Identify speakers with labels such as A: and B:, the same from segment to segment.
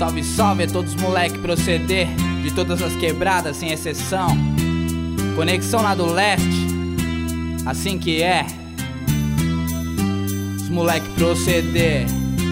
A: Salve, salve a todos os moleque proceder de todas as quebradas sem exceção. Conexão lá do leste, assim que é. Os moleque proceder.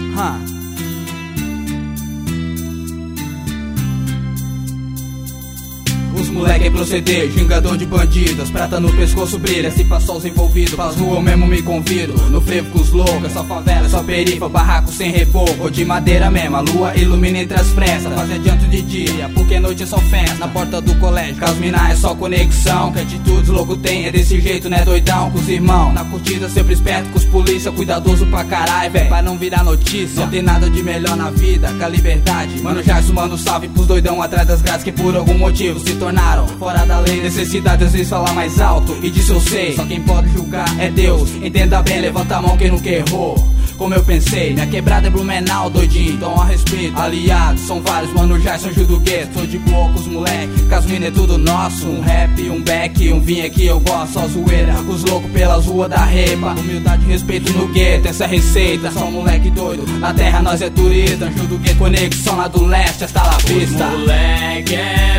A: Os moleque proceder, gingador de bandidos, prata no pescoço brilha, se passou os envolvidos, pras ruas eu mesmo me convido. No frevo com os loucos, é só favela, é só perifa, barraco sem reboco, ou de madeira mesmo, a lua ilumina entre as pressas, fazer adianto de dia, porque noite é só festa. Na porta do colégio, com as minas é só conexão, que atitudes louco tem, é desse jeito, né doidão, com os irmãos. Na curtida sempre esperto, com os polícia, cuidadoso pra caralho, véi, pra não virar notícia. Não tem nada de melhor na vida, que a liberdade. Mano Jairson, manda um salve pros doidão atrás das grades que por algum motivo se tornaram fora da lei. Necessidade às vezes falar mais alto e disso eu sei, só quem pode julgar é Deus. Entenda bem, levanta a mão quem nunca errou. Como eu pensei, minha quebrada é Blumenau, doidinho, então a respeito. Aliados, são vários, mano, já são Gil do Gueto. Sou de boa com os moleque, Casmina é tudo nosso. Um rap, um back, um vinho aqui eu gosto. Só zoeira, os loucos pelas ruas da repa. Humildade e respeito no gueto, essa é receita. Só moleque doido, na terra nós é turista. Gil do Gueto, conexão lá do leste, hasta la vista.
B: Os moleque é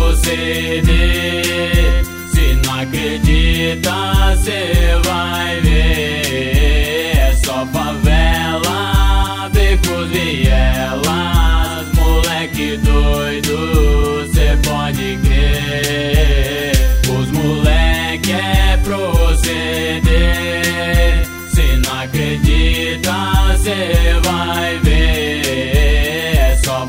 B: proceder, se não acredita cê vai ver. É só favela, becos, vielas, moleque doido, cê pode crer. Os moleque é proceder, se não acredita cê vai ver. É só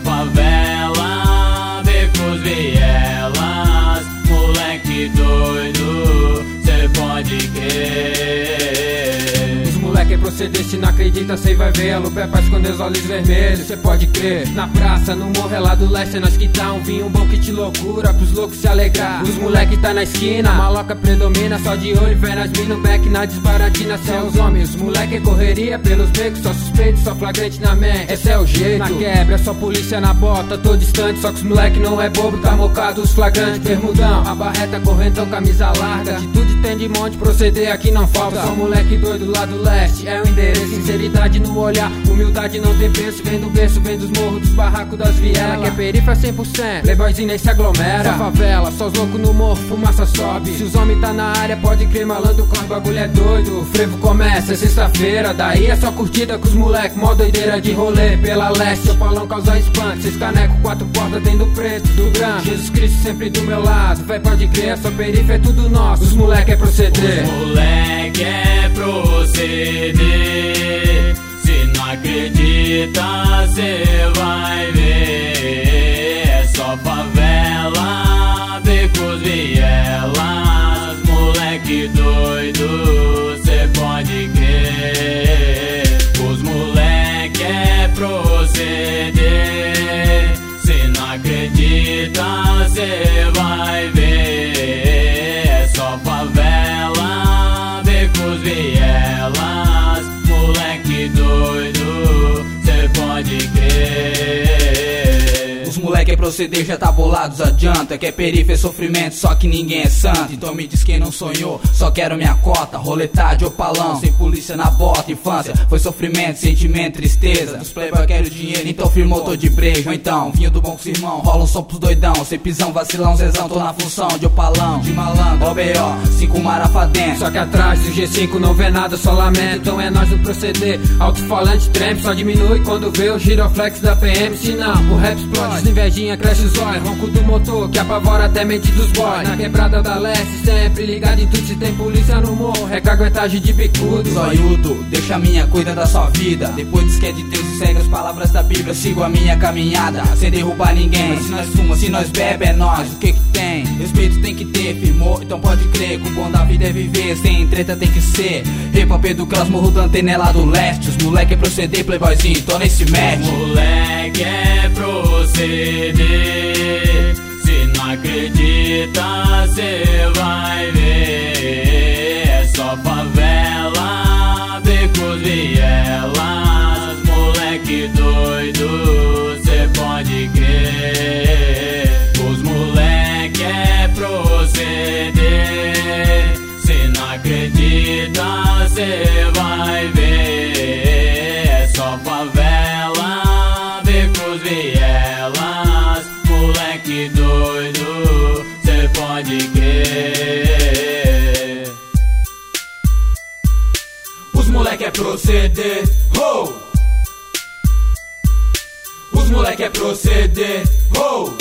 B: favela, becos, vielas, moleque doido, cê pode crer.
C: Moleque proceder, se não acredita, cê vai ver. A lupa é pra esconder os olhos vermelhos, cê pode crer. Na praça, no morro, é lá do leste, é nós que tá. Um vinho bom que te loucura, pros loucos se alegrar. Os moleque tá na esquina, a maloca predomina. Só de olho, vem nas mina, back na desbaratina. Cê é os homens, os moleque é correria pelos becos. Só suspeito, só flagrante na mente, esse é o jeito. Na quebra, só polícia na bota, tô distante. Só que os moleque não é bobo, tá mocado os flagrantes. Bermudão, a barreta, correntão, camisa larga. Atitude tem de monte, proceder aqui não falta. Só moleque doido lá do leste, é o endereço, sinceridade no olhar, humildade não tem preço. Vem do berço, vem dos morros, dos barracos, das vielas. Que é perifa 100%, playboyzinho nem se aglomera. Só favela, só os loucos no morro, fumaça sobe. Se os homens tá na área, pode crer, malandro, corre, bagulho é doido. O frevo começa, é sexta-feira, daí é só curtida com os moleque, mó doideira de rolê. Pela leste, seu palão causa espanto, cês caneco, 4 portas, tem do preto, do branco. Jesus Cristo sempre do meu lado, vai, pode crer, só perifa é tudo nosso. Os moleque é proceder,
B: os moleque é proceder, se não acredita cê vai ver. É só favela, becos, vielas, moleque doido, cê pode crer. Os moleque é proceder, se não acredita cê vai ver. É só favela, becos, vielas, moleque doido, cê pode crer.
A: Os moleque é proceder, já tá bolados, adianta. Que é perifa, é sofrimento, só que ninguém é santo. Então me diz quem não sonhou, só quero minha cota. Roletar de opalão, sem polícia na bota. Infância foi sofrimento, sentimento, tristeza. Dos playboy quero dinheiro, então firmou, tô de brejo. Ou então, vinho do bom com os irmão, rola um som pros doidão. Sem pisão, vacilão, zezão, tô na função de opalão, de malandro, OBO, 5 marafadentes.
C: Só que atrás do G5 não vê nada, só lamento. Então é nós no proceder, alto-falante treme. Só diminui quando vê o giroflex da PM. Se não, o rap explode, invejinha cresce os olhos. Ronco do motor que apavora até mente dos boys. Na quebrada da leste, sempre ligado em tudo. Se tem polícia no morro, é caguetagem de bicudo.
A: Zoiudo, deixa a minha, cuida da sua vida. Depois diz que é de Deus e segue as palavras da Bíblia. Sigo a minha caminhada, sem derrubar ninguém. Mas se nós fuma, se nós bebe, é nós. O que que tem? Respeito tem que ter, firmou, então pode crer. Que o bom da vida é viver, sem treta tem que ser. Repa Pedro Klaus, morro da antena lá do leste. Os moleque é proceder, playboyzinho, tô nesse match.
B: Os moleque é proceder, se não acredita cê vai ver. É só favela, becos, vielas, moleque doido, cê pode crer. Os moleque é proceder, se não acredita cê vai ver. É só favela, becos, vielas,
A: proceder, ho! Os moleque é proceder, ho!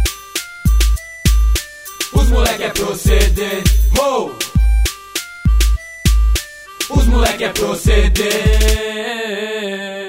A: Os moleque é proceder, ho! Os moleque é proceder.